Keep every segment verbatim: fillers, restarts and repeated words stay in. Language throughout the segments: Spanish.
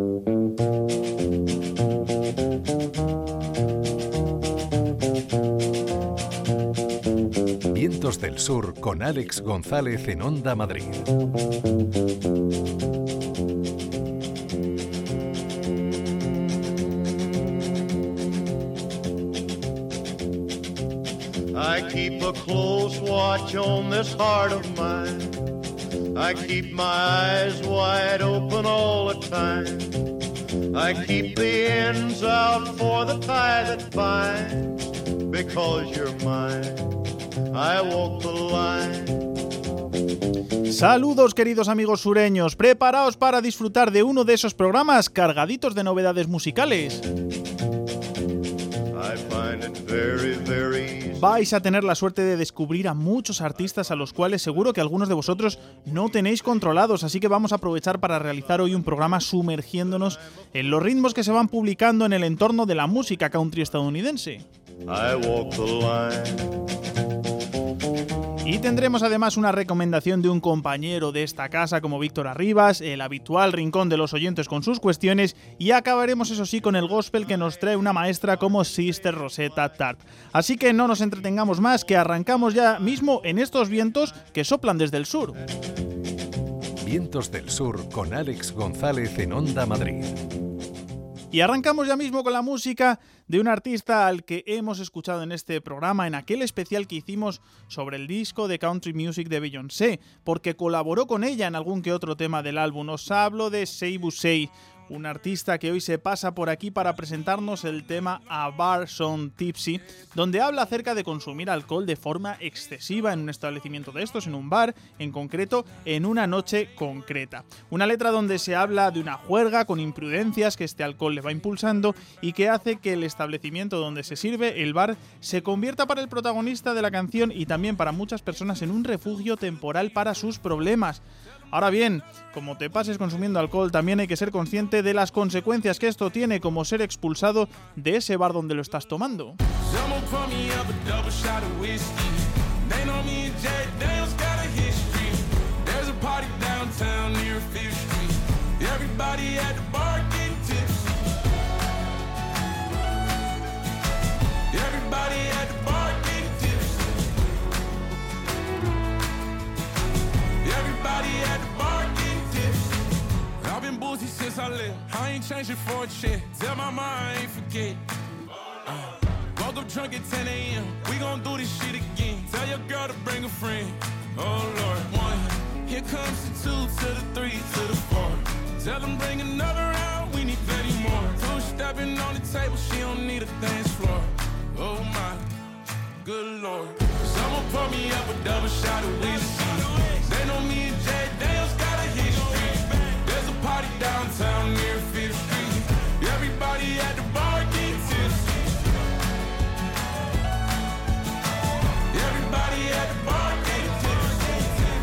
Vientos del Sur con Alex González en Onda Madrid. I keep a close watch on this heart of mine. I keep my eyes wide open all the time. I keep the ends out for the tie that binds. Because you're mine, I walk the line. Saludos queridos amigos sureños, preparaos para disfrutar de uno de esos programas cargaditos de novedades musicales. I find it very, very easy. Vais a tener la suerte de descubrir a muchos artistas a los cuales seguro que algunos de vosotros no tenéis controlados, así que vamos a aprovechar para realizar hoy un programa sumergiéndonos en los ritmos que se van publicando en el entorno de la música country estadounidense. I walk the line. Y tendremos además una recomendación de un compañero de esta casa como Víctor Arribas, el habitual rincón de los oyentes con sus cuestiones, y acabaremos eso sí con el gospel que nos trae una maestra como Sister Rosetta Tharpe. Así que no nos entretengamos más, que arrancamos ya mismo en estos vientos que soplan desde el sur. Vientos del Sur con Alex González en Onda Madrid. Y arrancamos ya mismo con la música de un artista al que hemos escuchado en este programa, en aquel especial que hicimos sobre el disco de Country Music de Beyoncé, porque colaboró con ella en algún que otro tema del álbum. Os hablo de Say Busey, un artista que hoy se pasa por aquí para presentarnos el tema A Bar So Tipsy, donde habla acerca de consumir alcohol de forma excesiva en un establecimiento de estos, en un bar, en concreto, en una noche concreta. Una letra donde se habla de una juerga con imprudencias que este alcohol le va impulsando y que hace que el establecimiento donde se sirve, el bar, se convierta para el protagonista de la canción y también para muchas personas en un refugio temporal para sus problemas. Ahora bien, como te pases consumiendo alcohol, también hay que ser consciente de las consecuencias que esto tiene, como ser expulsado de ese bar donde lo estás tomando. Since I left, I ain't changing for a check. Tell my mind I ain't forget. Uh, woke up drunk at ten a.m. We gon' do this shit again. Tell your girl to bring a friend. Oh Lord, one. Here comes the two to the three to the four. Tell them bring another round. We need plenty more. Two stepping on the table. She don't need a dance floor. Oh my, good Lord. Someone pour me up a double shot of whiskey. They know me and Jay Daniels got a history. Party downtown near Fifth Street. Everybody at the bar getting tipsy. Everybody at the bar getting tipsy.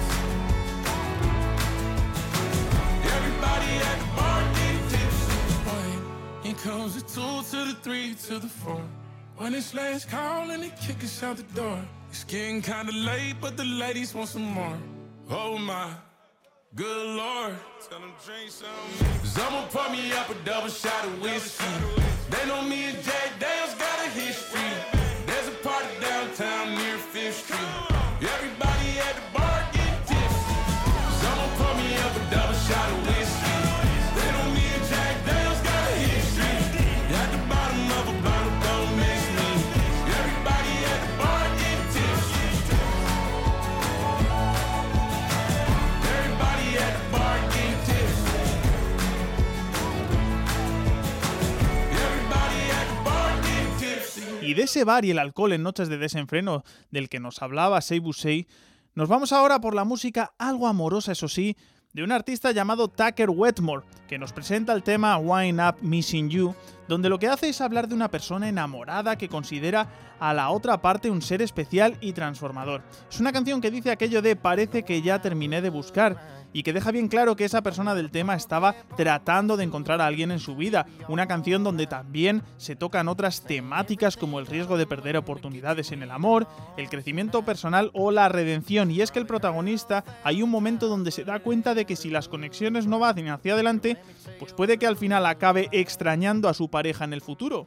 Everybody at the bar getting tipsy. One, here comes the two to the three to the four. When it's last call and they kick us out the door. It's getting kinda late, but the ladies want some more. Oh my, good Lord. Tell them drink some. Someone pour me up a double shot of whiskey. They know me and Jay Daniels got a history. There's a party downtown near Fifth Street. Everybody at the bar getting tipsy. Someone pour me up a double shot of whiskey. They know me and Jay Daniels got a history. At the bottom of a bottle, don't miss me. Everybody at the bar getting tipsy. Everybody at the bar getting tipsy. Y de ese bar y el alcohol en noches de desenfreno del que nos hablaba Say Busey, nos vamos ahora por la música algo amorosa, eso sí, de un artista llamado Tucker Wetmore, que nos presenta el tema Wind Up Missing You, donde lo que hace es hablar de una persona enamorada que considera a la otra parte un ser especial y transformador. Es una canción que dice aquello de parece que ya terminé de buscar, y que deja bien claro que esa persona del tema estaba tratando de encontrar a alguien en su vida. Una canción donde también se tocan otras temáticas como el riesgo de perder oportunidades en el amor, el crecimiento personal o la redención. Y es que el protagonista hay un momento donde se da cuenta de que si las conexiones no van hacia adelante, pues puede que al final acabe extrañando a su pareja en el futuro.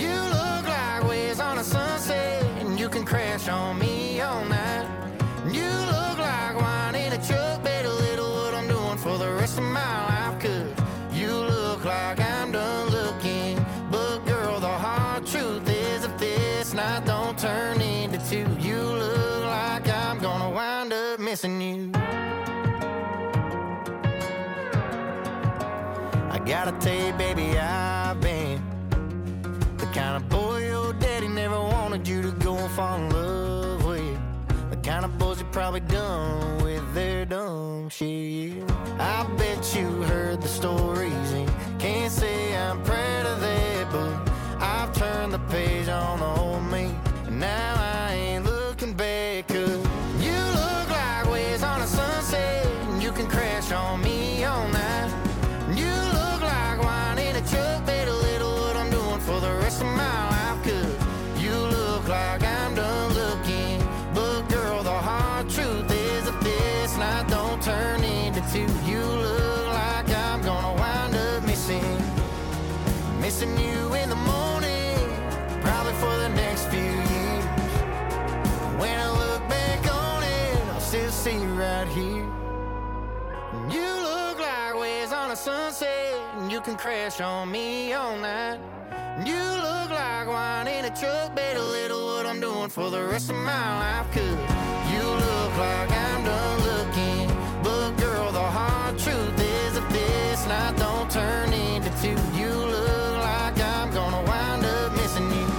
I gotta tell you, baby, I've been the kind of boy your daddy never wanted you to go and fall in love with. The kind of boys you probably done with their dumb shit. I bet you heard the stories and can't say I'm proud of that, but I've turned the page on the old me, and now I ain't looking back. 'Cause you look like waves on a sunset, and you can crash on me all night. You look like wine in a truck, better little what I'm doing for the rest of my life. 'Cause you look like I'm done looking, but girl, the hard truth is if this night don't turn into two, you look like I'm gonna wind up missing, missing you in the morning, probably for the next few years. When I look back on it, I'll still see you right here. You look like waves on a sunset, and you can crash on me all night. You look like wine in a truck, better little what I'm doing for the rest of my life. 'Cause you look like I'm done looking, but girl, the hard truth is if this night don't turn into two, you look like I'm gonna wind up missing you.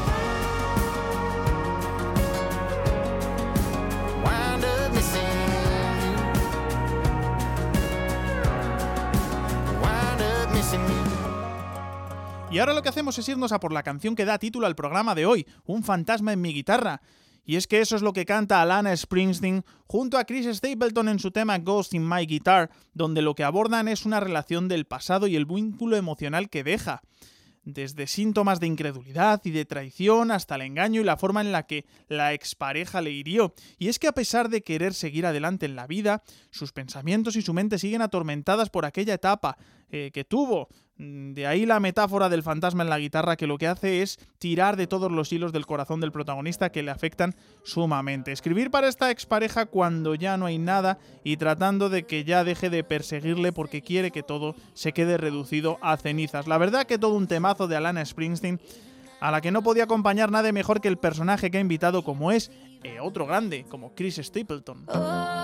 Wind up missing you. Wind up missing you. Y ahora lo que hacemos es irnos a por la canción que da título al programa de hoy, Un fantasma en mi guitarra. Y es que eso es lo que canta Alana Springsteen junto a Chris Stapleton en su tema Ghost in My Guitar, donde lo que abordan es una relación del pasado y el vínculo emocional que deja. Desde síntomas de incredulidad y de traición hasta el engaño y la forma en la que la expareja le hirió. Y es que a pesar de querer seguir adelante en la vida, sus pensamientos y su mente siguen atormentadas por aquella etapa eh, que tuvo. De ahí la metáfora del fantasma en la guitarra, que lo que hace es tirar de todos los hilos del corazón del protagonista que le afectan sumamente. Escribir para esta expareja cuando ya no hay nada y tratando de que ya deje de perseguirle porque quiere que todo se quede reducido a cenizas. La verdad que todo un temazo de Alana Springsteen, a la que no podía acompañar nada mejor que el personaje que ha invitado, como es eh, otro grande, como Chris Stapleton. Oh,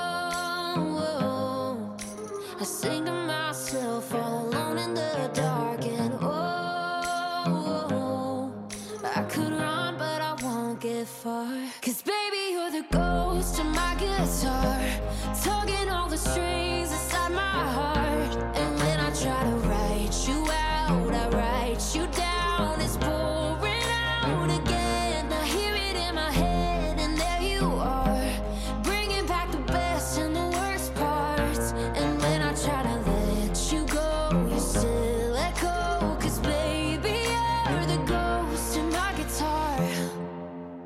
oh, I sing to myself all alone in the dark, and oh, oh, I could run but I won't get far, 'cause baby you're the ghost of my guitar, tugging all the strings inside my heart, and when I try to write you out, I write you down, it's pouring out again, I hear it in my head and there you are, bringing back the best and the worst parts, and when I try to let you go, you still let go, 'cause baby you're the ghost in my guitar.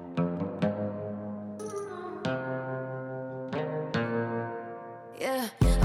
Yeah,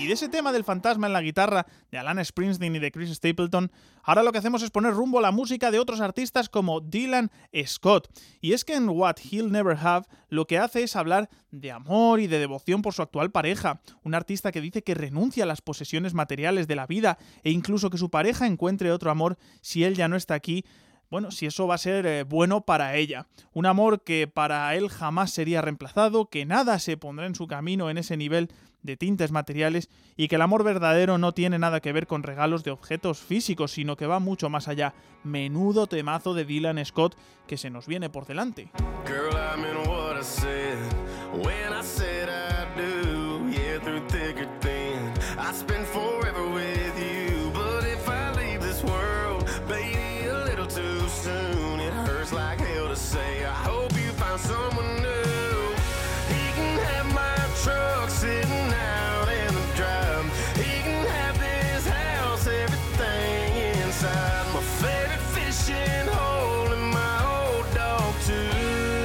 Y de ese tema del fantasma en la guitarra de Alan Springsteen y de Chris Stapleton, ahora lo que hacemos es poner rumbo a la música de otros artistas como Dylan Scott. Y es que en What He'll Never Have lo que hace es hablar de amor y de devoción por su actual pareja, un artista que dice que renuncia a las posesiones materiales de la vida e incluso que su pareja encuentre otro amor si él ya no está aquí. Bueno, si eso va a ser eh, bueno para ella. Un amor que para él jamás sería reemplazado, que nada se pondrá en su camino en ese nivel de tintes materiales y que el amor verdadero no tiene nada que ver con regalos de objetos físicos, sino que va mucho más allá. Menudo temazo de Dylan Scott que se nos viene por delante. Girl, I meant what I said when I said I do. Yeah, through thick or thin, I spend forever with you. But if I leave this world, baby, a little too soon. It hurts like hell to say. I hope you find someone new. He can have my truck sitting out in the drive. He can have this house, everything inside. My favorite fishing hole and my old dog too.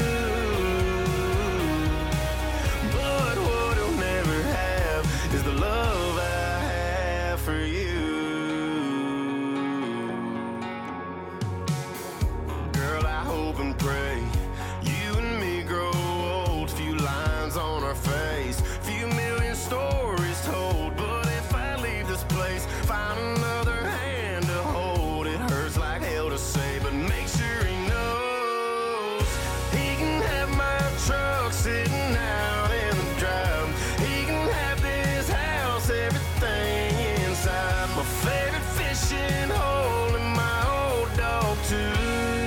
But what he'll never have is the love I have for you. Girl, I hope and pray you and me grow old. Few lines on our face, few million stories told. But if I leave this place, find another hand to hold. It hurts like hell to say, but make sure he knows he can have my truck sitting out in the drive. He can have this house, everything inside. My favorite fishing hole and my old dog too.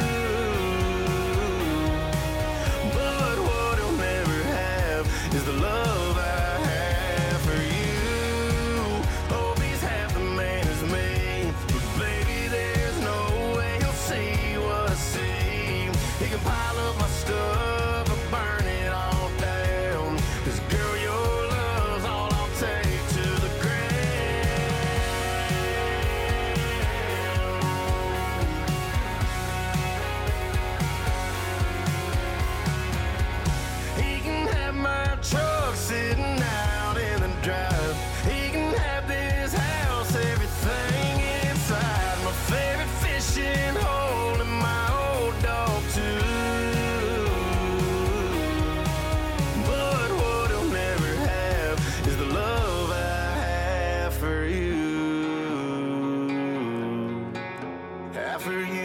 But what he'll never have is the love I have for you. Hope he's half the man as me, but baby, there's no way he'll see what I see. He can pile up my stuff or burn it all down. 'Cause girl, your love's all I'll take to the ground. He can have my truck sitting out in the drive. He can have this house, everything inside. My favorite fishing hole and my old dog too. But what he'll never have is the love I have for you. Have for you.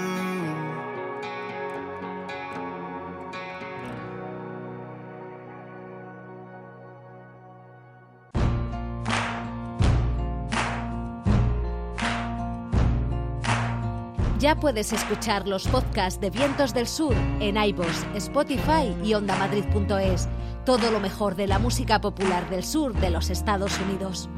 Ya puedes escuchar los podcasts de Vientos del Sur en iVoox, Spotify y onda madrid punto es. Todo lo mejor de la música popular del sur de los Estados Unidos.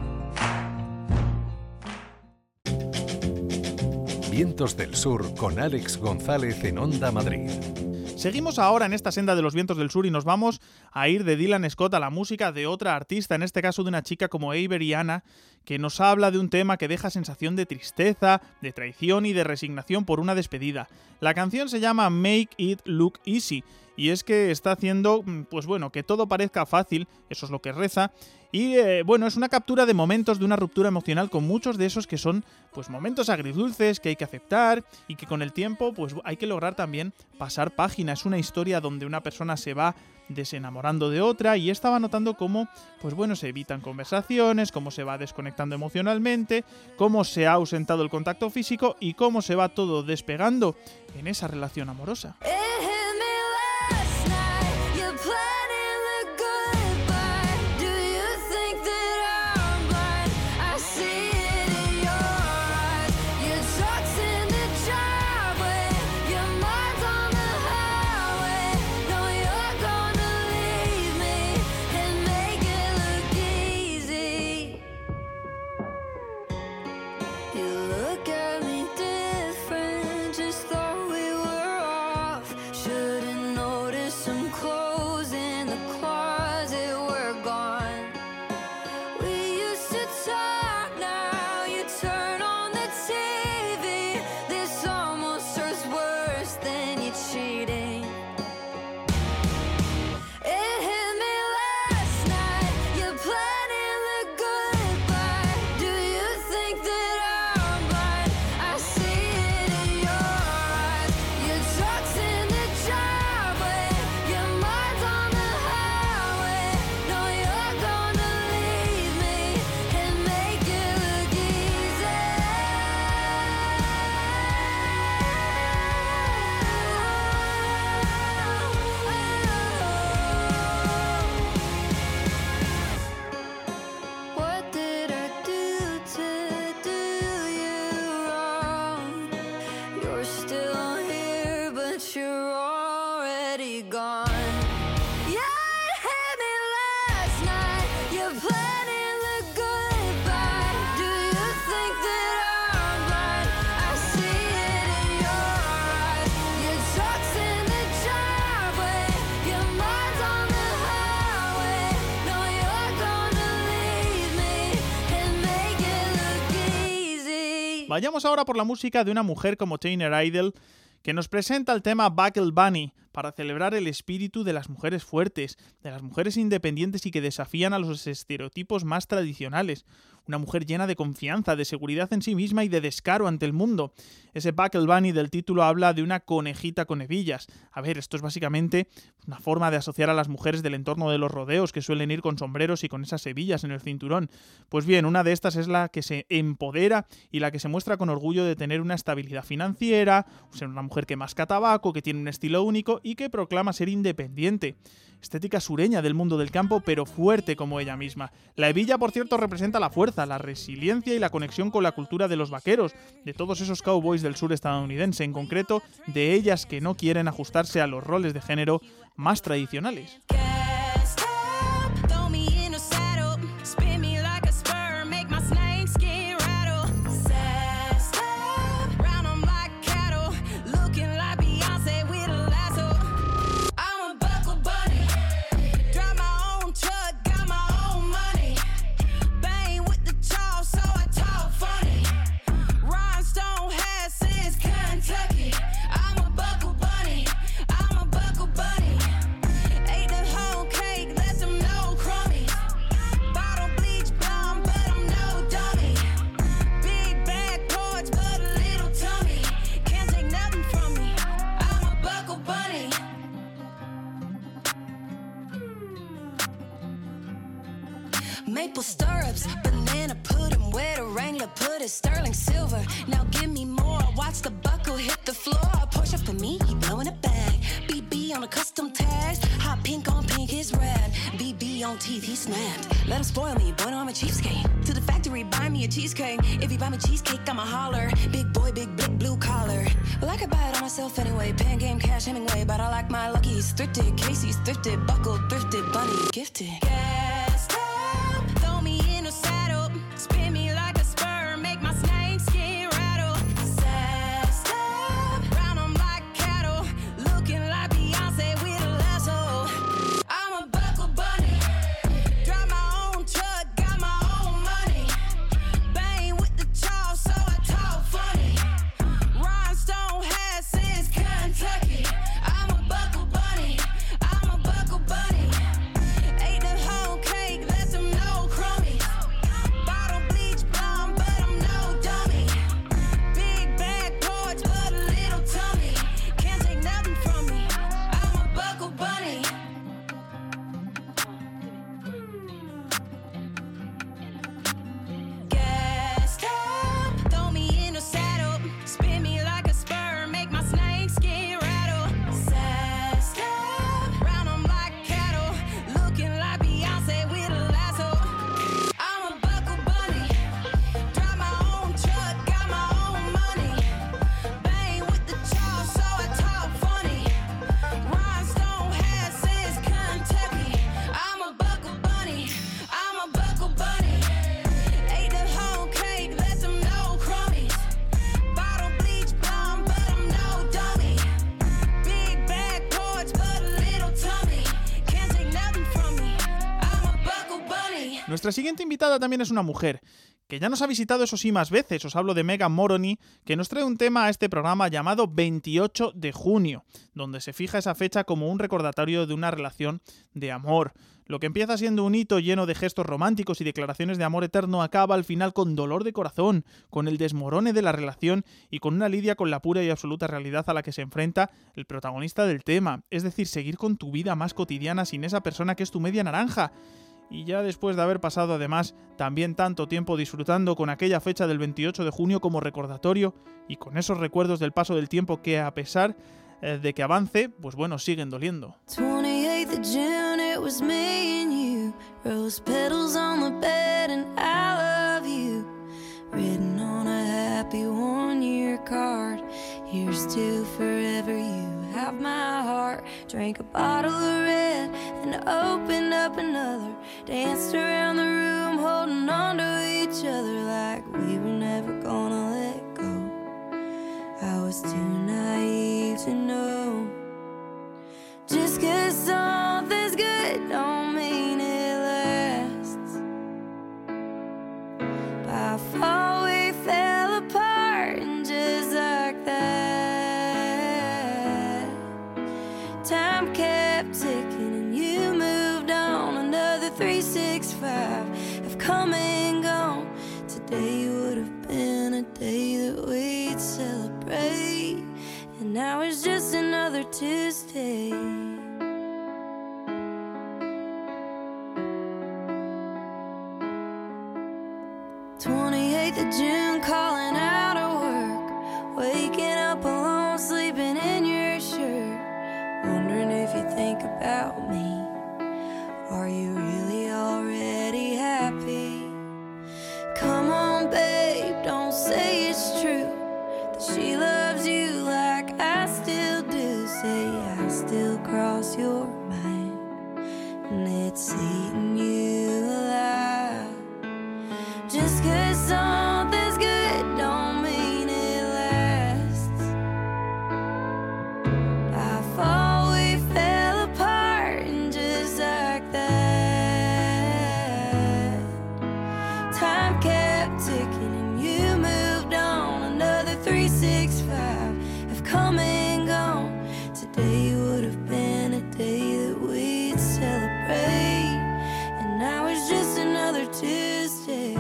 Vientos del Sur con Alex González en Onda Madrid. Seguimos ahora en esta senda de los vientos del sur y nos vamos a ir de Dylan Scott a la música de otra artista, en este caso de una chica como Avery Anna, que nos habla de un tema que deja sensación de tristeza, de traición y de resignación por una despedida. La canción se llama Make It Look Easy y es que está haciendo, pues bueno, que todo parezca fácil, eso es lo que reza. Y eh, bueno, es una captura de momentos de una ruptura emocional con muchos de esos que son pues momentos agridulces que hay que aceptar y que con el tiempo pues hay que lograr también pasar página. Es una historia donde una persona se va desenamorando de otra y estaba notando cómo pues bueno, se evitan conversaciones, cómo se va desconectando emocionalmente, cómo se ha ausentado el contacto físico y cómo se va todo despegando en esa relación amorosa. You look at me different, just thought we were off. Vayamos ahora por la música de una mujer como Tainer Idle, que nos presenta el tema Buckle Bunny para celebrar el espíritu de las mujeres fuertes, de las mujeres independientes y que desafían a los estereotipos más tradicionales. Una mujer llena de confianza, de seguridad en sí misma y de descaro ante el mundo. Ese Buckle Bunny del título habla de una conejita con hebillas. A ver, esto es básicamente una forma de asociar a las mujeres del entorno de los rodeos que suelen ir con sombreros y con esas hebillas en el cinturón. Pues bien, una de estas es la que se empodera y la que se muestra con orgullo de tener una estabilidad financiera, ser una mujer que masca tabaco, que tiene un estilo único y que proclama ser independiente. Estética sureña del mundo del campo, pero fuerte como ella misma. La hebilla, por cierto, representa la fuerza, la resiliencia y la conexión con la cultura de los vaqueros, de todos esos cowboys del sur estadounidense, en concreto de ellas que no quieren ajustarse a los roles de género más tradicionales. Maple stirrups, banana pudding, where the Wrangler put it, sterling silver. Now give me more. Watch the buckle hit the floor. Porsche for me, he blowing a bag. B B on a custom tags, hot pink on pink is red. B B on teeth, he snapped. Let him spoil me, boy, no, I'm a cheapskate. To the factory, buy me a cheesecake. If you buy me cheesecake, I'ma holler. Big boy, big black blue collar. Well, I could buy it on myself anyway. Pan game, cash, Hemingway, but I like my luckies thrifted. Casey's thrifted, buckle thrifted, bunny gifted. Gassed up, throw me in a saddle, spin me like a spur, make my snake skin rattle. Sassed up, round 'em like cattle, looking like Beyonce with a lasso. I'm a buckle bunny, drive my own truck, got my own money. Bang with the chaw, so I talk funny. Rhinestone hat since Kentucky. I'm a buckle bunny, I'm a buckle bunny. Ate the whole cake, let them know crummy. Bottle bleach blonde, but I'm no dummy. Big back porch, but a little tummy. Can't take nothing from me. I'm a buckle bunny. Gassed up, throw me in a saddle, spin me like a spur, make my snake skin rattle. Sassed up, round 'em like cattle, looking like Beyonce with a lasso. I'm a buckle bunny, drive my own truck, got my own money. Bang with the chaw, so I talk funny. Rhinestone hat since Kentucky. I'm a buckle bunny, I'm a buckle bunny. Ate the whole cake, let them know crummies. Bottle bleach blonde, but I'm no dummy. Big back porch, but a little tummy. Can't take nothing from me. I'm a buckle bunny. Nuestra siguiente invitada también es una mujer, que ya nos ha visitado eso sí más veces. Os hablo de Megan Moroney, que nos trae un tema a este programa llamado veintiocho de junio, donde se fija esa fecha como un recordatorio de una relación de amor. Lo que empieza siendo un hito lleno de gestos románticos y declaraciones de amor eterno acaba al final con dolor de corazón, con el desmorone de la relación y con una lidia con la pura y absoluta realidad a la que se enfrenta el protagonista del tema, es decir, seguir con tu vida más cotidiana sin esa persona que es tu media naranja. Y ya después de haber pasado además también tanto tiempo disfrutando con aquella fecha del veintiocho de junio como recordatorio y con esos recuerdos del paso del tiempo que a pesar eh, de que avance, pues bueno, siguen doliendo. twenty-eighth of June, it was me and you. Rose petals on the bed and I love you. Written on a happy one-year card. Here's to forever, you have my heart. Drank a bottle of red and opened up another. Danced around the room holding on to each other like we were never gonna let go. I was too naive to know. Just 'cause something's good don't mean it lasts. By fall we fell apart. three sixty-five have come and gone. Today would have been a day that we'd celebrate, and now it's just another Tuesday. twenty-eighth of June, calling out of work, waking up alone, sleeping in your shirt, wondering if you think about me. Are you really already happy? Come on, babe, don't say it's true that she loves you like I still do. Say I still cross your mind, and it's eating you alive. Just 'cause something's good don't mean it lasts. I thought we fell apart, and just like that, time kept ticking and you moved on. Another three sixty-five have come and gone. Today would have been a day that we'd celebrate, and now it's just another Tuesday.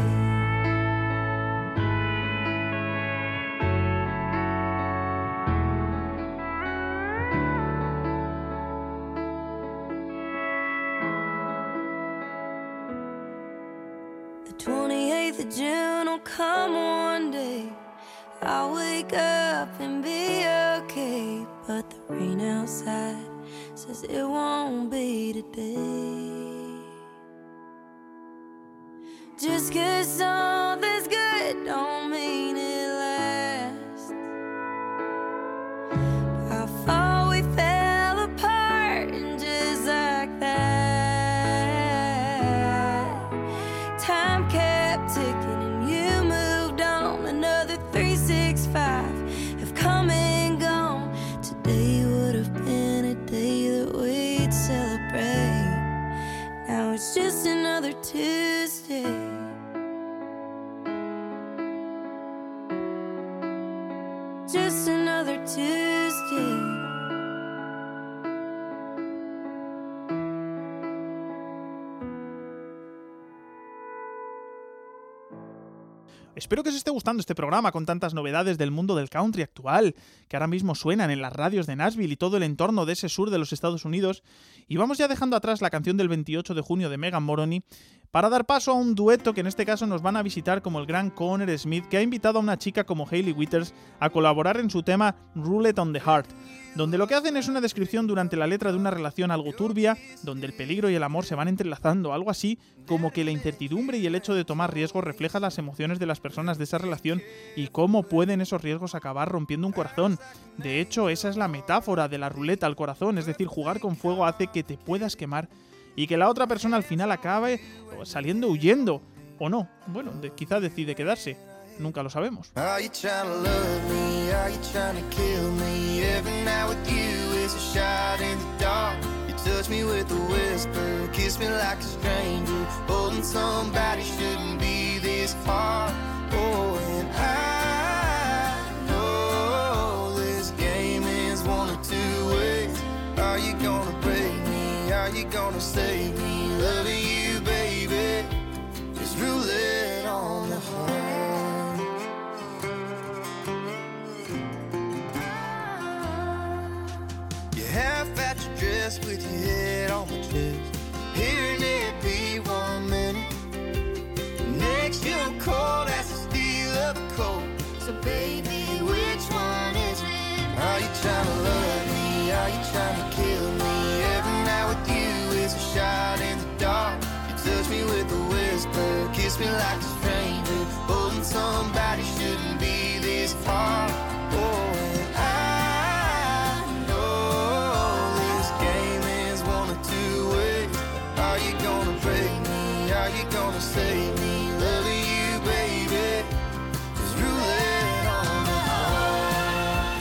twenty-eighth of June will come one day. I'll wake up and be okay, but the rain outside says it won't be today. Just 'cause something's good don't mean it lasts. I thought we fell apart, and just like that, time kept ticking and you moved on. Another three sixty-five have come and gone. Today would have been a day that we'd celebrate. Now it's just another Tuesday. Just another Tuesday. Espero que os esté gustando este programa con tantas novedades del mundo del country actual, que ahora mismo suenan en las radios de Nashville y todo el entorno de ese sur de los Estados Unidos. Y vamos ya dejando atrás la canción del veintiocho de junio de Megan Moroney para dar paso a un dueto que en este caso nos van a visitar como el gran Conner Smith, que ha invitado a una chica como Hayley Withers a colaborar en su tema Roulette on the Heart, donde lo que hacen es una descripción durante la letra de una relación algo turbia, donde el peligro y el amor se van entrelazando, algo así como que la incertidumbre y el hecho de tomar riesgos refleja las emociones de las personas de esa relación y cómo pueden esos riesgos acabar rompiendo un corazón. De hecho, esa es la metáfora de la ruleta al corazón, es decir, jugar con fuego hace que te puedas quemar y que la otra persona al final acabe saliendo huyendo, o no, bueno, de, quizá decide quedarse. Nunca lo sabemos. Are you trying to love me? Are you trying to kill me? Every night with you is a shot in the dark. You touch me with a whisper, kiss me like a stranger. Holding somebody shouldn't be this hard. Oh, and I know this game is one or two ways. Are you gonna break me? Are you gonna save me? Loving you, baby, is roulette on the heart. Half at your dress with your head on my chest. Hearing it be one minute, next you're cold as the steel of a coat. So baby, which one is it? Are you trying to love me? Are you trying to kill me? Every night with you is a shot in the dark. You touch me with a whisper, kiss me like a stranger. Holding somebody shouldn't be this hard. Oh, and I are you gonna save me? Loving you, baby, is roulette on the heart.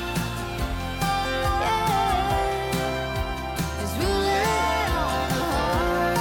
It's roulette on the heart.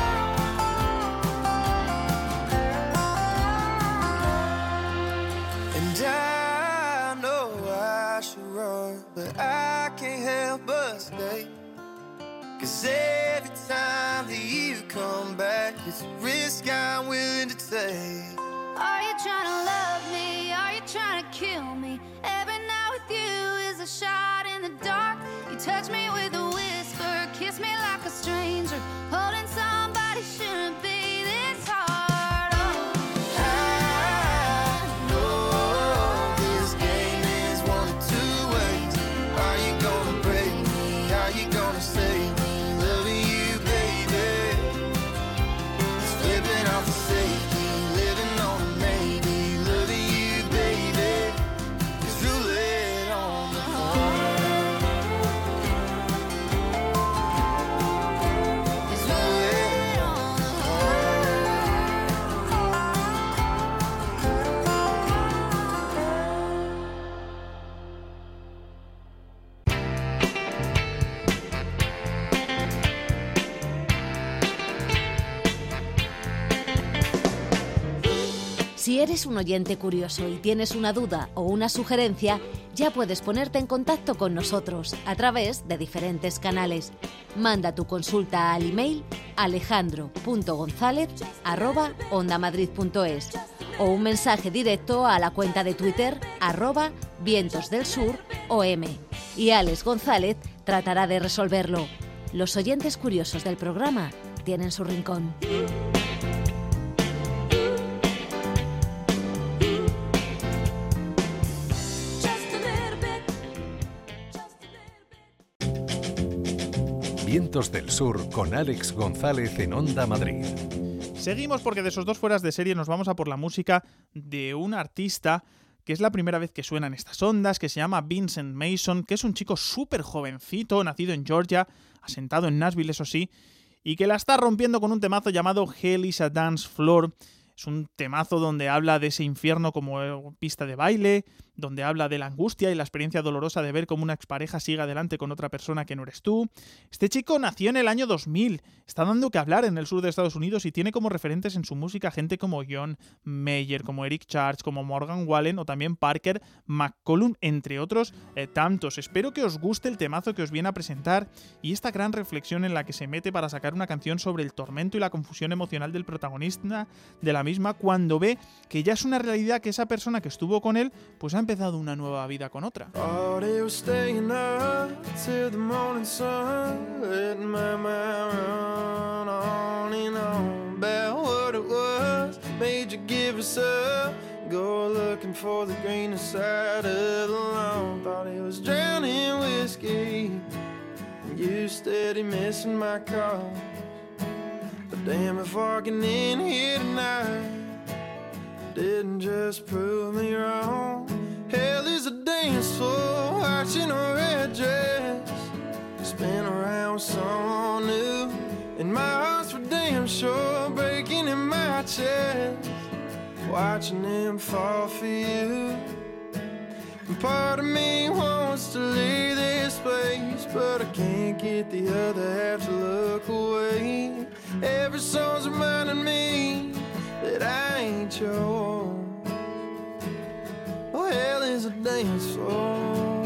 And I know I should run, but I can't help but stay. 'Cause every time that you come back, back. It's a risk I'm willing to take. Are you trying to love me? Are you trying to kill me? Every night with you is a shot in the dark. You touch me with a whisper, kiss me like a stranger. Holding somebody shouldn't be this hard. Oh. I know this game is one of two ways. Are you gonna break me? Are you gonna save me? Loving you, baby. It's flipping off the safety, living on a maybe. Loving you, baby. It's roulette on the heart. It's roulette on the Si eres un oyente curioso y tienes una duda o una sugerencia, ya puedes ponerte en contacto con nosotros a través de diferentes canales. Manda tu consulta al email alejandro punto gonzález arroba ondamadrid punto es o un mensaje directo a la cuenta de Twitter arroba vientos del sur O M y Alex González tratará de resolverlo. Los oyentes curiosos del programa tienen su rincón. Vientos del Sur con Alex González en Onda Madrid. Seguimos porque de esos dos fueras de serie nos vamos a por la música de un artista que es la primera vez que suena en estas ondas, que se llama Vincent Mason, que es un chico súper jovencito, nacido en Georgia, asentado en Nashville, eso sí, y que la está rompiendo con un temazo llamado Hell is a Dance Floor. Es un temazo donde habla de ese infierno como pista de baile, donde habla de la angustia y la experiencia dolorosa de ver cómo una expareja sigue adelante con otra persona que no eres tú. Este chico nació en el año dos mil, está dando que hablar en el sur de Estados Unidos y tiene como referentes en su música gente como John Mayer, como Eric Church, como Morgan Wallen o también Parker McCollum, entre otros eh, tantos. Espero que os guste el temazo que os viene a presentar y esta gran reflexión en la que se mete para sacar una canción sobre el tormento y la confusión emocional del protagonista de la misma cuando ve que ya es una realidad que esa persona que estuvo con él pues ha empezado una nueva vida con otra. Oh, they were staying up till the morning sun, letting my mind run on and on about what it was made you give us up, go looking for the greener side of the lawn. Thought it was drowning whiskey, you steady missing my call. But damn, if walking in here tonight didn't just prove me wrong. Hell is a dance floor, watching a red dress spin around with someone new, and my heart's for damn sure breaking in my chest, watching him fall for you. And part of me wants to leave this place, but I can't get the other half to look away. Every song's reminding me that I ain't yours. Oh, hell is a dance floor.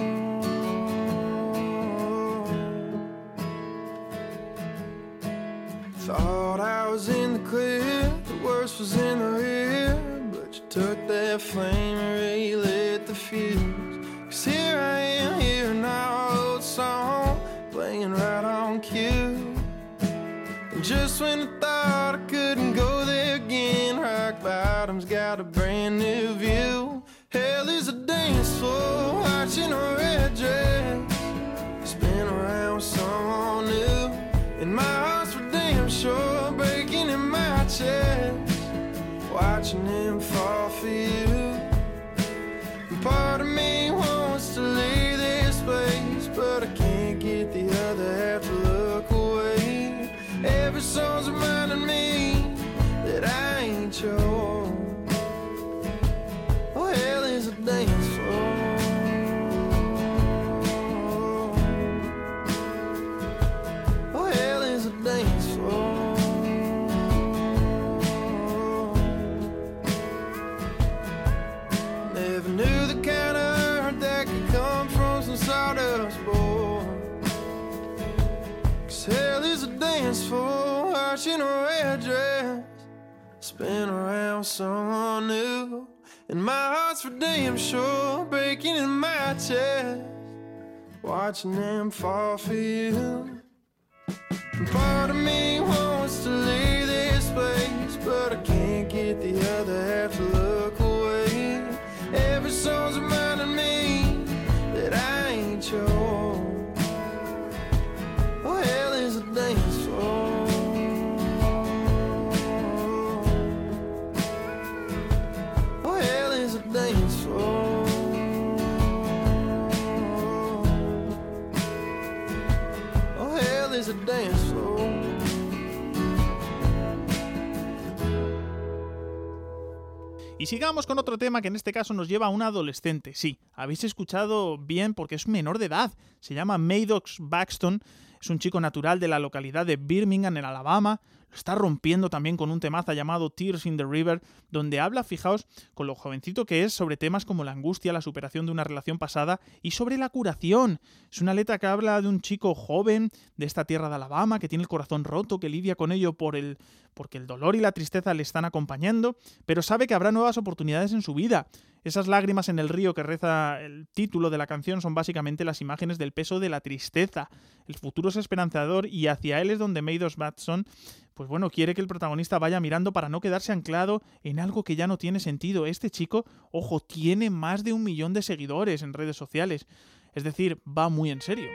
Thought I was in the clear, the worst was in the rear, but you took that flame and relit the fuse. Cause here I am, hearing our old song, playing right on cue. And just when I thought I couldn't go there again, rock bottom's got a brand new view. Hell is a dance floor, watching a red dress spin around with someone new, and my heart's for damn sure breaking in my chest, watching him fall for you. And part of me wants to leave this place, but I can't get the other half to look away. Every song's reminding me that I ain't yours. Oh, hell is a dance floor. Oh, hell is a dance floor. Never knew the kind of hurt that could come from some sawdust boy. Cause hell is a dance floor, watching in a red dress, spin around someone new, and my heart's for damn sure breaking in my chest, watching them fall for you. And part of me wants to leave this place, but I can't get the other half to look away. Every song's reminding me that I ain't yours. Oh, hell is a dance floor. Oh, hell is a dance floor. Oh, hell is a dance floor. Y sigamos con otro tema que en este caso nos lleva a un adolescente. Sí, habéis escuchado bien porque es menor de edad. Se llama Maddox Baxton. Es un chico natural de la localidad de Birmingham, en Alabama. Lo está rompiendo también con un temazo llamado Tears in the River, donde habla, fijaos, con lo jovencito que es, sobre temas como la angustia, la superación de una relación pasada y sobre la curación. Es una letra que habla de un chico joven de esta tierra de Alabama que tiene el corazón roto, que lidia con ello por el, porque el dolor y la tristeza le están acompañando, pero sabe que habrá nuevas oportunidades en su vida. Esas lágrimas en el río que reza el título de la canción son básicamente las imágenes del peso de la tristeza. El futuro es esperanzador y hacia él es donde Maddox Baxton, pues bueno, quiere que el protagonista vaya mirando para no quedarse anclado en algo que ya no tiene sentido. Este chico, ojo, tiene más de un millón de seguidores en redes sociales. Es decir, va muy en serio.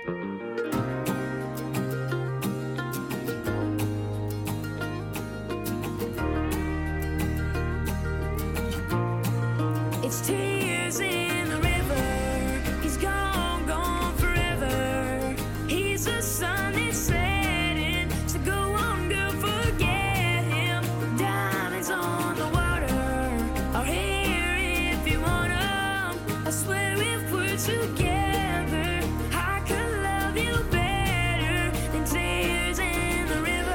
It's tears in the river. He's gone, gone forever. He's the sun that's setting. So go on, girl, forget him. Diamonds on the water are here if you want 'em. I swear if we're together, I could love you better than tears in the river.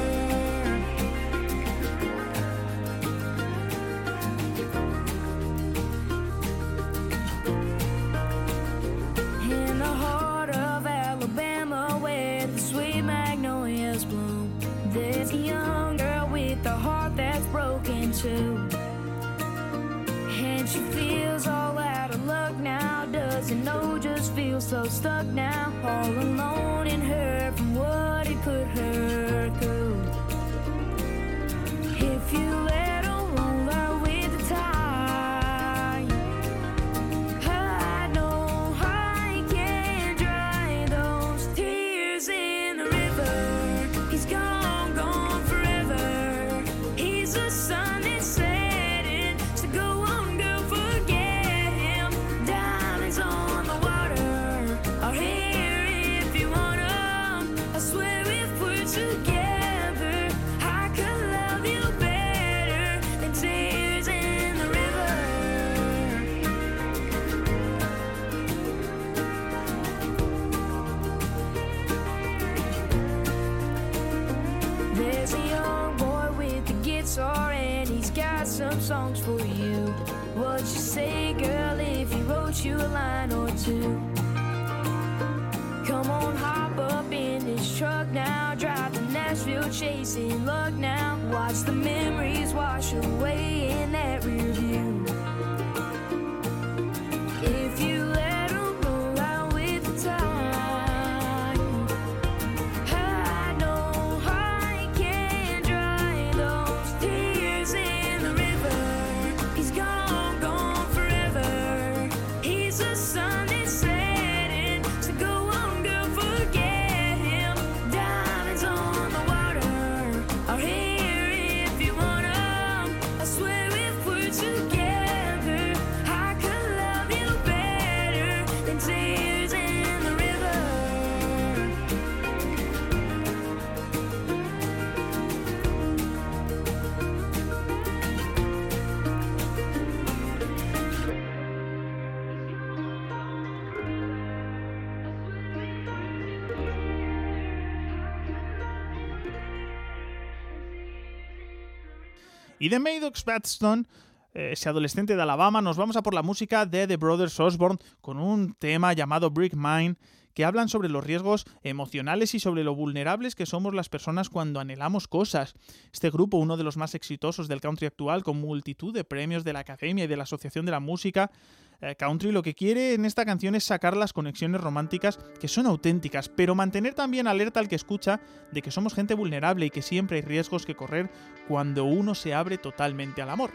In the heart of Alabama, where the sweet magnolias bloom, there's a young girl with a heart that's broken too. And she feels all out of luck now, doesn't know, just feels so stuck now, all alone in her from what it put her through. If you let her roll her with the tide, I know I can dry those tears in the river. He's gone, gone forever. He's the sun that's setting. So go on, girl, forget him. Diamonds on the water are here if you want 'em. I swear if we're together, I could love you better than tears in the river. There's a young boy with a guitar and he's got some songs for you. What you say, girl, if he wrote you a line or two? Come on, hop up in this truck now, drive to Nashville chasing luck now. Watch the memories wash away in that rear view. If you let 'em roll out with the tide, I know I can dry those tears in the river. He's gone, gone forever. He's the sun that's setting. So go on, girl, forget him. Diamonds on the water are here if you want 'em. I swear if we're together, I could love you better than tears in the river. Y de Maddox Baxton, eh, ese adolescente de Alabama, nos vamos a por la música de The Brothers Osborne con un tema llamado Brick Mine, que hablan sobre los riesgos emocionales y sobre lo vulnerables que somos las personas cuando anhelamos cosas. Este grupo, uno de los más exitosos del country actual, con multitud de premios de la Academia y de la Asociación de la Música eh, Country, lo que quiere en esta canción es sacar las conexiones románticas que son auténticas, pero mantener también alerta al que escucha de que somos gente vulnerable y que siempre hay riesgos que correr cuando uno se abre totalmente al amor.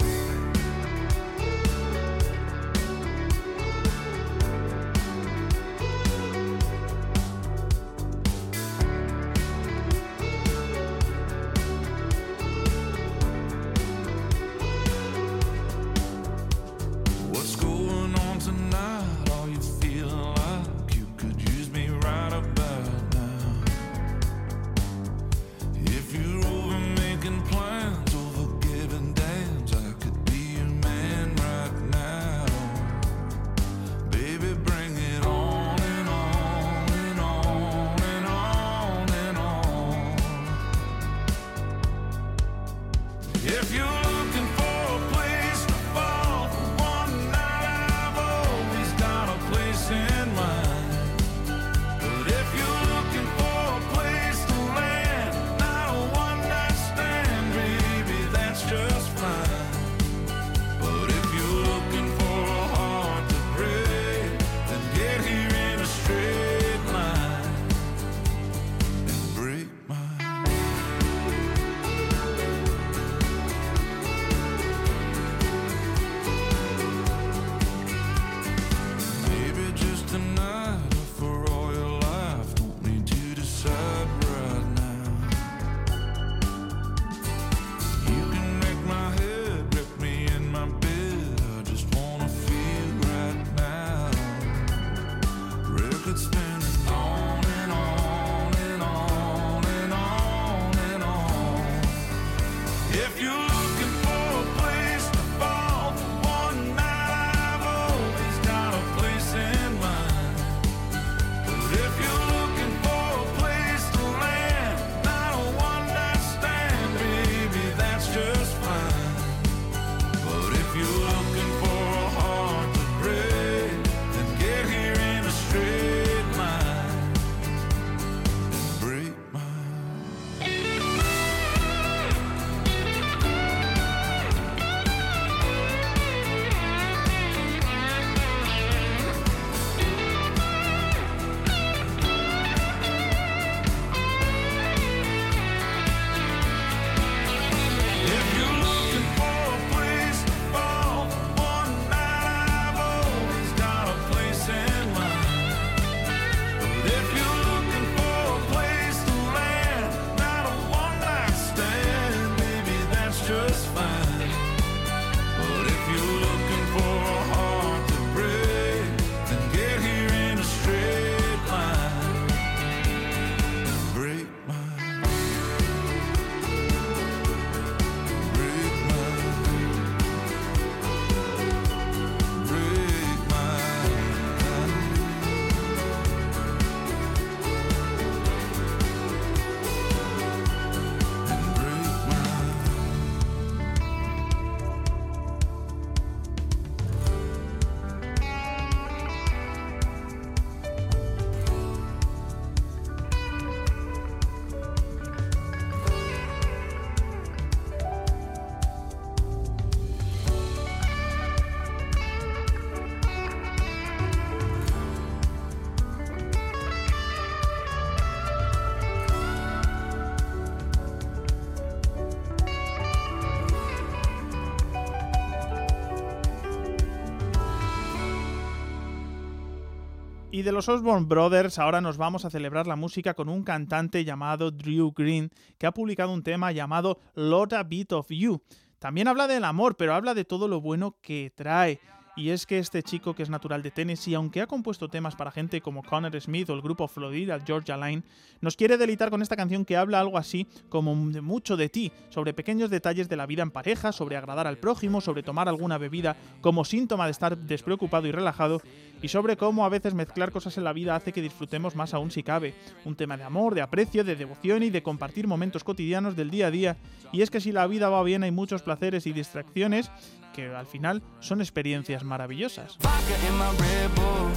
Y de los Osborne Brothers ahora nos vamos a celebrar la música con un cantante llamado Drew Green, que ha publicado un tema llamado Lot a Bit of You. También habla del amor, pero habla de todo lo bueno que trae. Y es que este chico, que es natural de Tennessee, aunque ha compuesto temas para gente como Conner Smith o el grupo Florida Georgia Line, nos quiere deleitar con esta canción que habla algo así como de mucho de ti, sobre pequeños detalles de la vida en pareja, sobre agradar al prójimo, sobre tomar alguna bebida como síntoma de estar despreocupado y relajado, y sobre cómo a veces mezclar cosas en la vida hace que disfrutemos más aún si cabe. Un tema de amor, de aprecio, de devoción y de compartir momentos cotidianos del día a día. Y es que si la vida va bien hay muchos placeres y distracciones que al final son experiencias maravillosas. Vodka in my Red Bull,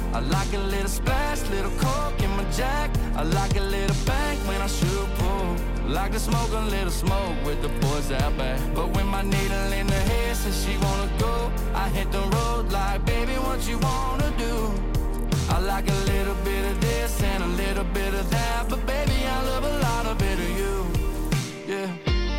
I like a little splash, little coke in my jack. I like a little bank when I shoot pool. Like to smoke a little smoke with the boys out back. But when my needle in the head says she wanna go, I hit the road like, baby, what you wanna do? I like a little bit of this and a little bit of that, but baby, I love a lot of it of you, yeah.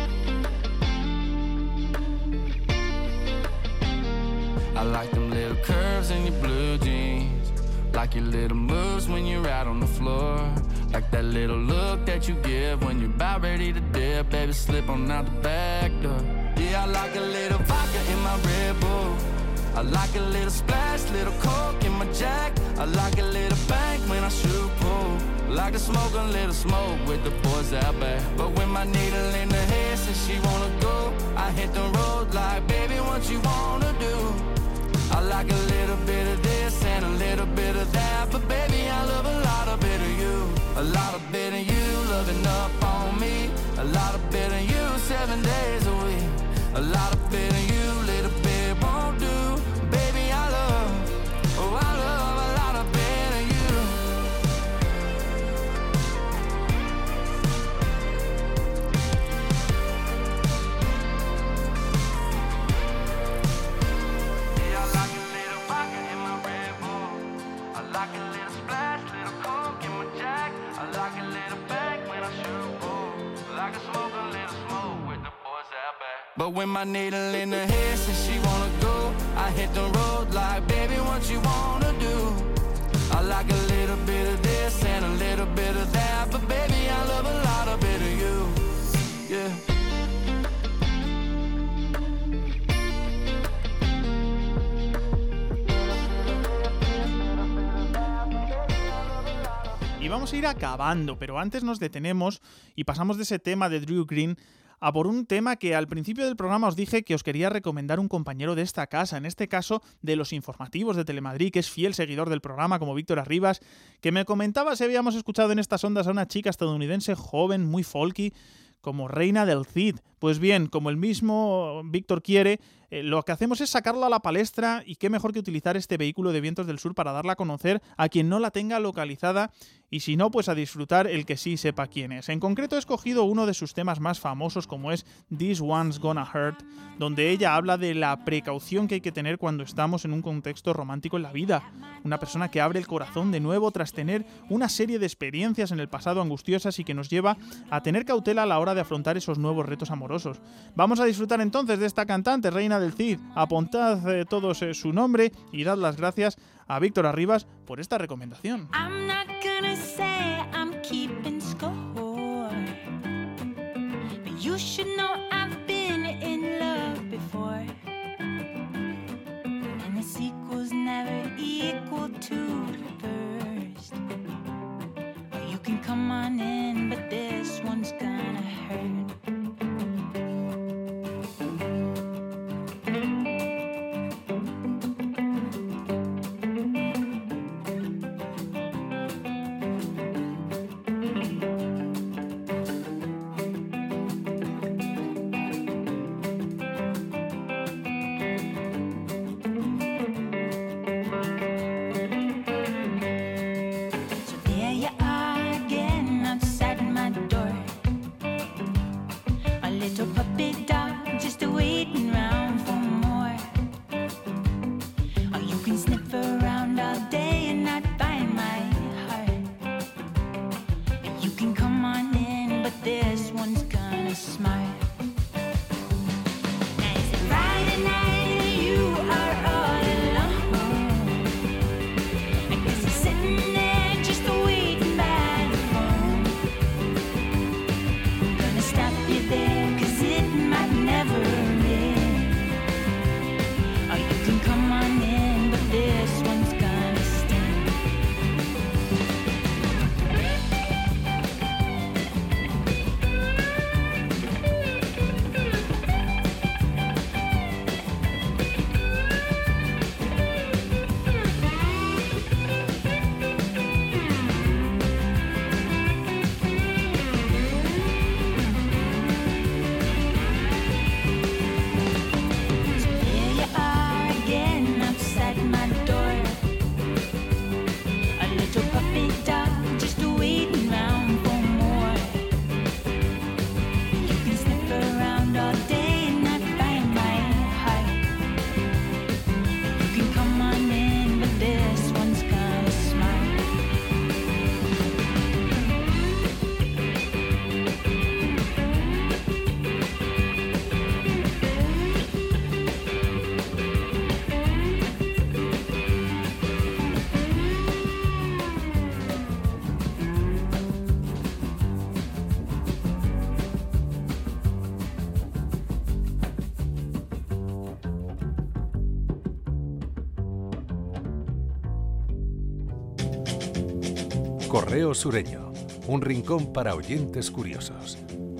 I like them little curves in your blue jeans, like your little moves when you're out on the floor, like that little look that you give when you're about ready to dip, baby, slip on out the back door. Yeah, I like a little vodka in my Red Bull, I like a little splash, little coke in my jack. I like a little bank when I shoot pool. Like to smoke a little smoke with the boys out back. But when my needle in the head says she wanna go, I hit the road like, baby, what you wanna do? I like a little bit of this and a little bit of that, but baby, I love a lot of bit of you. A lot of bit of you loving up on me. A lot of bit of you seven days a week. A lot of bit of you, little bit won't do. Baby, I love, oh, I love a lot of bit of you. Yeah, I like a little vodka in my Red Bull. I like a little splash, little coke in my jack. I like a little bank when I shoot pool. Like a smoke, a little smoke with the boys out back. But when my needle in the head says she wanna go, I hit the road like, baby, what you wanna do? I like a little bit of this and a little bit of that, but baby, I love a lot of bit of you, yeah. Y vamos a ir acabando, pero antes nos detenemos y pasamos de ese tema de Drew Green a por un tema que al principio del programa os dije que os quería recomendar un compañero de esta casa, en este caso de los informativos de Telemadrid, que es fiel seguidor del programa, como Víctor Arribas, que me comentaba si habíamos escuchado en estas ondas a una chica estadounidense joven, muy folky, como Reina del Cid. Pues bien, como el mismo Víctor quiere, eh, lo que hacemos es sacarla a la palestra, y qué mejor que utilizar este vehículo de Vientos del Sur para darla a conocer a quien no la tenga localizada, y si no, pues a disfrutar el que sí sepa quién es. En concreto he escogido uno de sus temas más famosos, como es This One's Gonna Hurt, donde ella habla de la precaución que hay que tener cuando estamos en un contexto romántico en la vida. Una persona que abre el corazón de nuevo tras tener una serie de experiencias en el pasado angustiosas y que nos lleva a tener cautela a la hora de afrontar esos nuevos retos amorosos. Vamos a disfrutar entonces de esta cantante, Reina del Cid. Apuntad eh, todos eh, su nombre y dad las gracias a Víctor Arribas por esta recomendación. I'm not gonna say I'm keeping score, but you should know I've been in love before, and the sequel's never equal to the first. You can come on in, but this one's gonna hurt. Never end. Correo Sureño, un rincón para oyentes curiosos.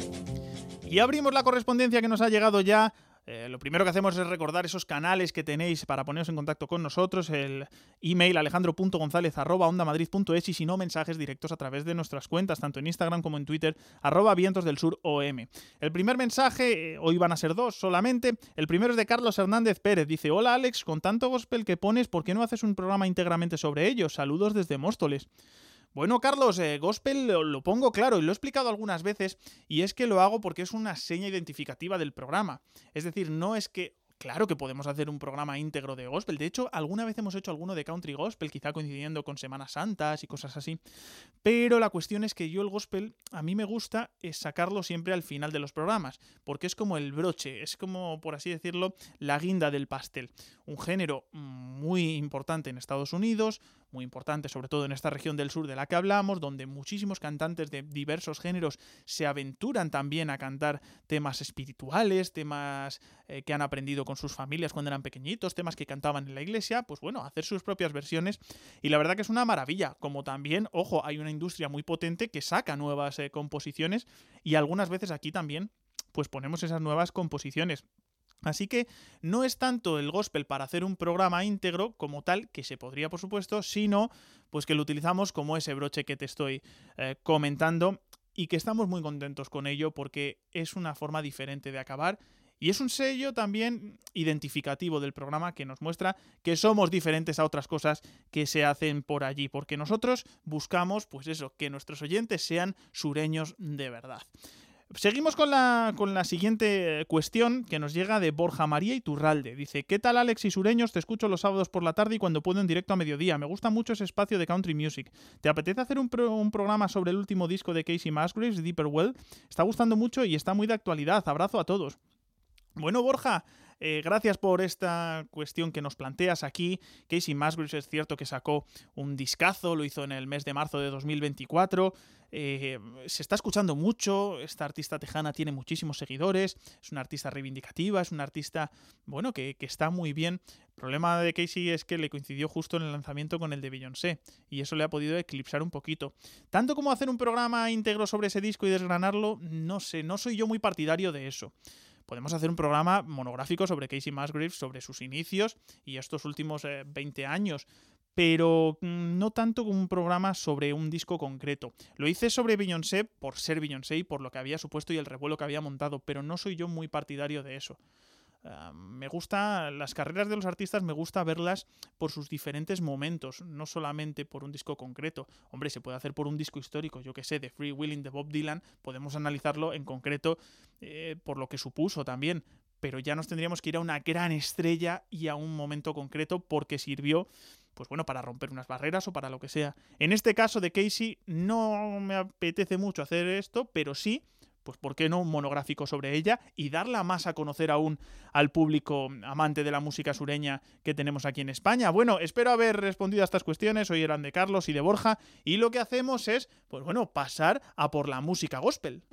Y abrimos la correspondencia que nos ha llegado ya. Eh, lo primero que hacemos es recordar esos canales que tenéis para poneros en contacto con nosotros, el email alejandro punto gonzález arroba onda madrid punto es y si no, mensajes directos a través de nuestras cuentas, tanto en Instagram como en Twitter, arroba vientos del sur O M. El primer mensaje, eh, hoy van a ser dos solamente, el primero es de Carlos Hernández Pérez, dice: hola Alex, con tanto gospel que pones, ¿por qué no haces un programa íntegramente sobre ello? Saludos desde Móstoles. Bueno, Carlos, eh, gospel lo, lo pongo claro y lo he explicado algunas veces, y es que lo hago porque es una seña identificativa del programa. Es decir, no es que... Claro que podemos hacer un programa íntegro de gospel. De hecho, alguna vez hemos hecho alguno de country gospel, quizá coincidiendo con Semanas Santas y cosas así. Pero la cuestión es que yo el gospel, a mí me gusta es sacarlo siempre al final de los programas, porque es como el broche, es como, por así decirlo, la guinda del pastel. Un género muy importante en Estados Unidos, muy importante sobre todo en esta región del sur de la que hablamos, donde muchísimos cantantes de diversos géneros se aventuran también a cantar temas espirituales, temas eh, que han aprendido con sus familias cuando eran pequeñitos, temas que cantaban en la iglesia, pues bueno, hacer sus propias versiones, y la verdad que es una maravilla. Como también, ojo, hay una industria muy potente que saca nuevas eh, composiciones, y algunas veces aquí también pues ponemos esas nuevas composiciones. Así que no es tanto el gospel para hacer un programa íntegro como tal, que se podría por supuesto, sino pues que lo utilizamos como ese broche que te estoy eh, comentando, y que estamos muy contentos con ello porque es una forma diferente de acabar. Y es un sello también identificativo del programa que nos muestra que somos diferentes a otras cosas que se hacen por allí, porque nosotros buscamos, pues eso, que nuestros oyentes sean sureños de verdad. Seguimos con la, con la siguiente cuestión que nos llega de Borja María Iturralde. Dice: ¿qué tal Alex y sureños? Te escucho los sábados por la tarde y cuando puedo en directo a mediodía. Me gusta mucho ese espacio de country music. ¿Te apetece hacer un, pro, un programa sobre el último disco de Casey Musgraves, Deeper Well? Está gustando mucho y está muy de actualidad. Abrazo a todos. Bueno, Borja, eh, gracias por esta cuestión que nos planteas aquí. Casey Musgraves es cierto que sacó un discazo, lo hizo en el mes de marzo de dos mil veinticuatro. Eh, se está escuchando mucho, esta artista tejana tiene muchísimos seguidores, es una artista reivindicativa, es una artista, bueno, que, que está muy bien. El problema de Casey es que le coincidió justo en el lanzamiento con el de Beyoncé, y eso le ha podido eclipsar un poquito. Tanto como hacer un programa íntegro sobre ese disco y desgranarlo, no sé, no soy yo muy partidario de eso. Podemos hacer un programa monográfico sobre Casey Musgraves, sobre sus inicios y estos últimos eh, veinte años, pero mmm, no tanto como un programa sobre un disco concreto. Lo hice sobre Beyoncé por ser Beyoncé y por lo que había supuesto y el revuelo que había montado, pero no soy yo muy partidario de eso. Uh, me gusta, las carreras de los artistas me gusta verlas por sus diferentes momentos, no solamente por un disco concreto. Hombre, se puede hacer por un disco histórico, yo que sé, de Free Willing de Bob Dylan, podemos analizarlo en concreto eh, por lo que supuso también, pero ya nos tendríamos que ir a una gran estrella y a un momento concreto porque sirvió, pues bueno, para romper unas barreras o para lo que sea. En este caso de Casey no me apetece mucho hacer esto, pero sí, pues ¿por qué no un monográfico sobre ella y darla más a conocer aún al público amante de la música sureña que tenemos aquí en España? Bueno, espero haber respondido a estas cuestiones. Hoy eran de Carlos y de Borja, y lo que hacemos es, pues bueno, pasar a por la música gospel.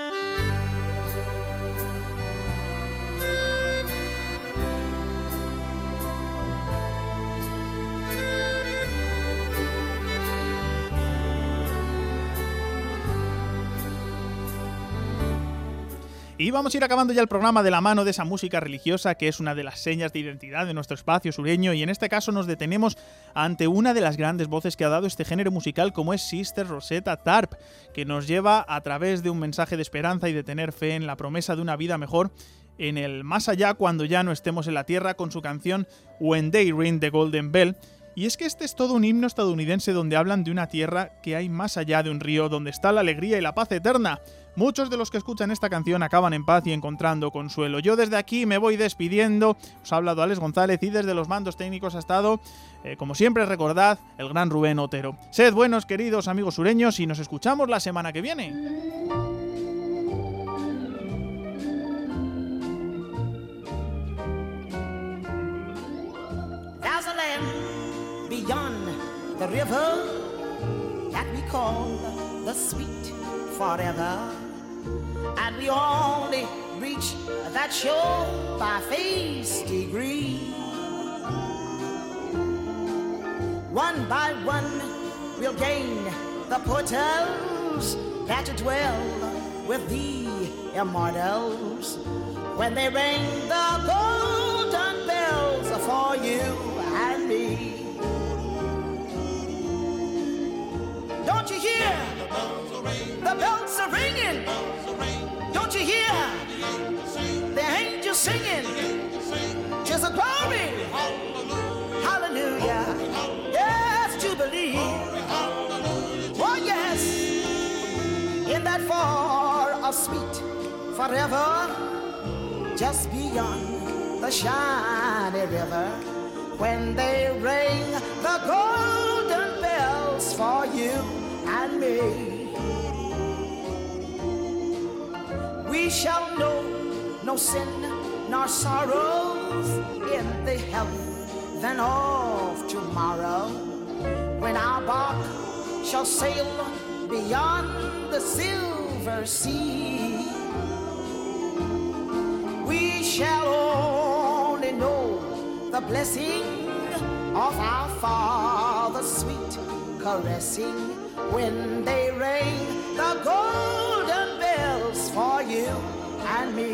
Y vamos a ir acabando ya el programa de la mano de esa música religiosa que es una de las señas de identidad de nuestro espacio sureño, y en este caso nos detenemos ante una de las grandes voces que ha dado este género musical, como es Sister Rosetta Tharpe, que nos lleva a través de un mensaje de esperanza y de tener fe en la promesa de una vida mejor en el más allá cuando ya no estemos en la tierra, con su canción When They Ring the Golden Bell. Y es que este es todo un himno estadounidense donde hablan de una tierra que hay más allá de un río, donde está la alegría y la paz eterna. Muchos de los que escuchan esta canción acaban en paz y encontrando consuelo. Yo desde aquí me voy despidiendo. Os ha hablado Alex González y desde los mandos técnicos ha estado, eh, como siempre recordad, el gran Rubén Otero. Sed buenos, queridos amigos sureños, y nos escuchamos la semana que viene. Beyond the river that we call the sweet forever, and we only reach that shore by face degree. One by one we'll gain the portals that dwell with the immortals when they ring the golden bells for you and me. Don't you hear? The bells are ringing. Don't you hear? The angels singing. Just a glory. Hallelujah. Yes, Jubilee. Oh, yes. In that far off sweet forever, just beyond the shiny river, when they ring the golden bells for you and me. We shall know no sin nor sorrows in the heaven of tomorrow, when our bark shall sail beyond the silver sea. We shall only know the blessing of our Father's sweet caressing when they ring the golden bells for you and me.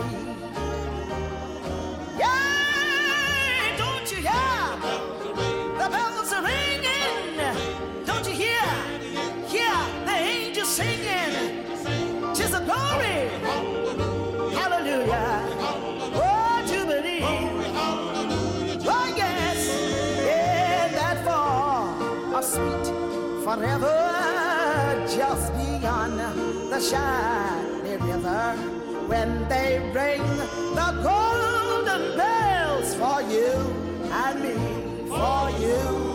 Yeah, don't you hear? The bells are ringing. Don't you hear? Hear the angels singing. 'Tis the glory. Hallelujah. Oh, Jubilee. Oh, yes. Yeah, that far of sweet forever, just beyond the shiny river, when they ring the golden bells for you and me, for you